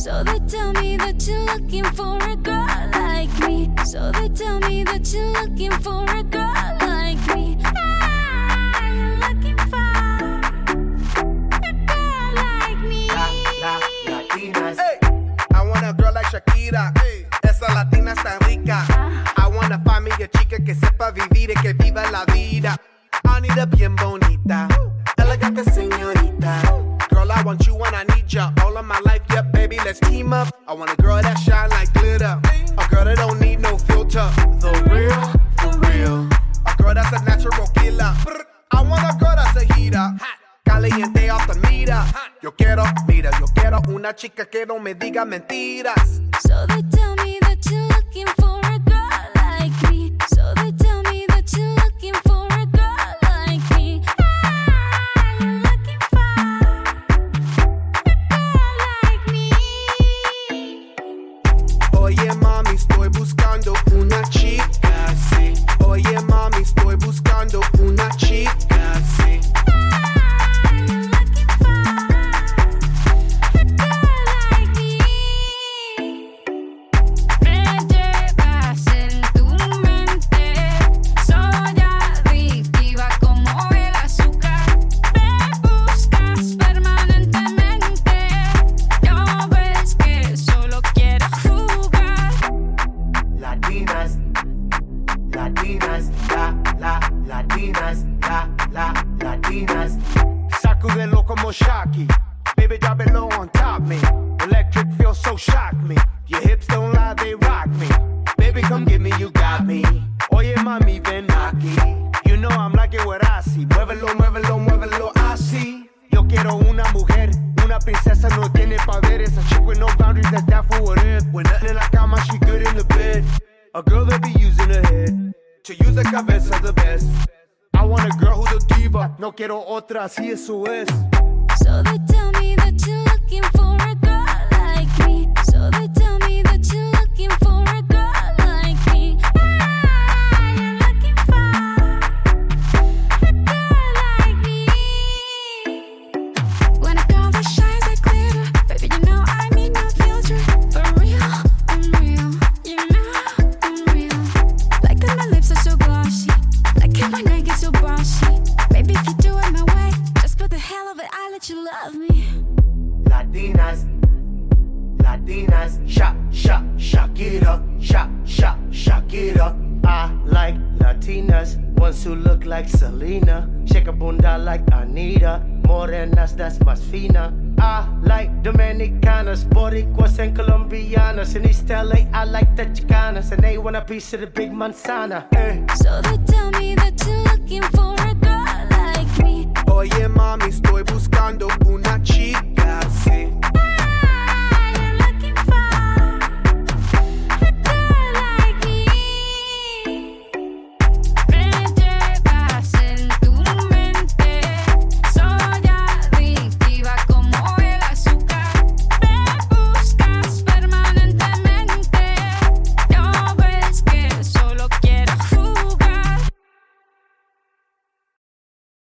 So they tell me that you're looking for a girl like me. So they tell me that you're looking for a girl like me. Ah, you're looking for a girl like me. Latinas. Hey, I want a girl like Shakira. Hey, esa latina está rica. I wanna find me a chica que sepa vivir y que viva la vida. I need a bien bonita, elegante señorita. Girl, I want you when I need ya. All of my life, yeah, baby, let's team up. I want a girl that shine like glitter. A girl that don't need no filter. The real, for real. A girl that's a natural killer. I want a girl that's a heater. Caliente off the meter. Yo quiero una chica que no me diga mentiras. So they tell me that you're looking for a girl like me. So they tell me that you're looking for a girl like me. Ah, you're looking for a girl like me. Oye mami, estoy buscando una chica, sí. Oye mami, estoy buscando una chica, sí. Latinas. Sacudelo como Shocky. Baby, drop it low on top me. Electric feels so shock me. Your hips don't lie, they rock me. Baby, come get me, you got me. Oye, mami, ven aquí. You know I'm like it what I see. Muévelo, muévelo, muévelo así. Yo quiero una mujer, una princesa, no tiene poderes. A chick with no boundaries, that's down for what if. When nothing in la cama, she good in the bed. A girl that be using her head to use the cabeza the best. I want a girl who's a diva. No quiero otra, así eso es. So they tell me that you're looking for a girl like me. So they tell me that you're looking for a girl like me. Ah, you're looking for a girl like me. When a girl that shines like glitter, baby, you know I need no filter. For real, I'm real. You know I'm real. Like that my lips are so glossy. Like that my neck is so bossy. Baby, if you do it my way, just for the hell of it, I let you love me. Latinas, Shakira, Shakira. I like Latinas, ones who look like Selena. Shake a bunda like Anita. Morenas, that's más fina. I like Dominicanas, Boricuas and Colombianas. In East LA, I like the Chicanas, and they want a piece of the big manzana. So they tell me